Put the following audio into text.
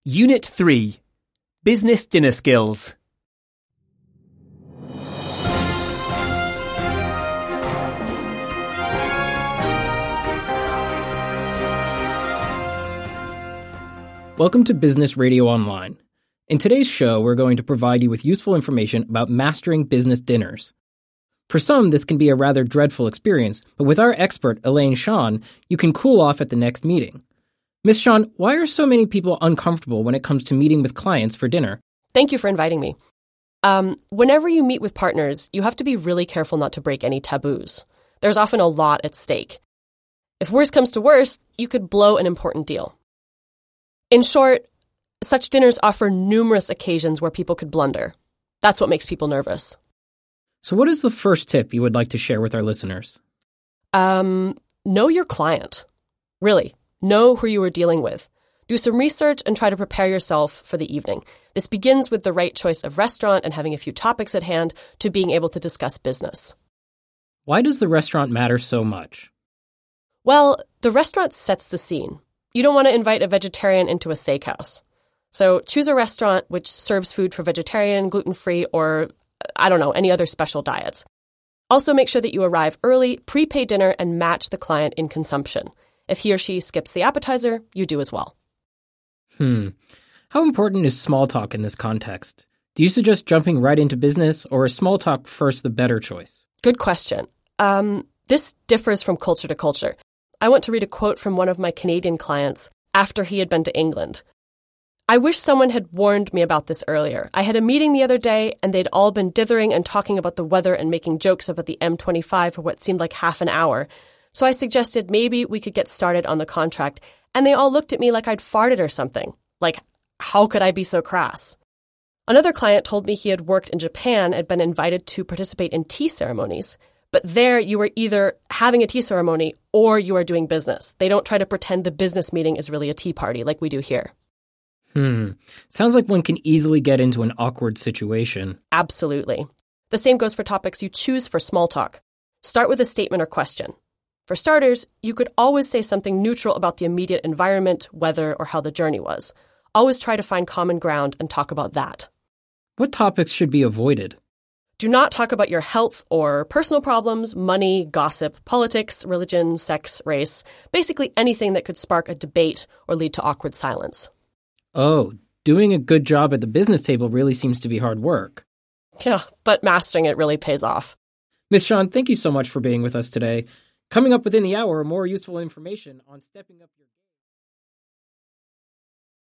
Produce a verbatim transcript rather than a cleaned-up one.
Unit three. Business Dinner Skills. Welcome to Business Radio Online. In today's show, we're going to provide you with useful information about mastering business dinners. For some, this can be a rather dreadful experience, but with our expert, Elaine Sean, you can cool off at the next meeting. Miz Sean, why are so many people uncomfortable when it comes to meeting with clients for dinner? Thank you for inviting me. Um, whenever you meet with partners, you have to be really careful not to break any taboos. There's often a lot at stake. If worse comes to worse, you could blow an important deal. In short, such dinners offer numerous occasions where people could blunder. That's what makes people nervous. So what is the first tip you would like to share with our listeners? Um, know your client. Really, know who you are dealing with. Do some research and try to prepare yourself for the evening. This begins with the right choice of restaurant and having a few topics at hand to being able to discuss business. Why does the restaurant matter so much? Well, the restaurant sets the scene. You don't want to invite a vegetarian into a steakhouse. So choose a restaurant which serves food for vegetarian, gluten-free, or, I don't know, any other special diets. Also make sure that you arrive early, prepay dinner, and match the client in consumption. If he or she skips the appetizer, you do as well. Hmm. How important is small talk in this context? Do you suggest jumping right into business, or is small talk first the better choice? Good question. Um, this differs from culture to culture. I want to read a quote from one of my Canadian clients after he had been to England. I wish someone had warned me about this earlier. I had a meeting the other day, and they'd all been dithering and talking about the weather and making jokes about the M twenty-five for what seemed like half an hour. So I suggested maybe we could get started on the contract, and they all looked at me like I'd farted or something. Like, how could I be so crass? Another client told me he had worked in Japan and had been invited to participate in tea ceremonies. But there, you were either having a tea ceremony or you are doing business. They don't try to pretend the business meeting is really a tea party like we do here. Hmm. Sounds like one can easily get into an awkward situation. Absolutely. The same goes for topics you choose for small talk. Start with a statement or question. For starters, you could always say something neutral about the immediate environment, weather, or how the journey was. Always try to find common ground and talk about that. What topics should be avoided? Do not talk about your health or personal problems, money, gossip, politics, religion, sex, race, basically anything that could spark a debate or lead to awkward silence. Oh, doing a good job at the business table really seems to be hard work. Yeah, but mastering it really pays off. Miz Sean, thank you so much for being with us today. Coming up within the hour, more useful information on stepping up your game.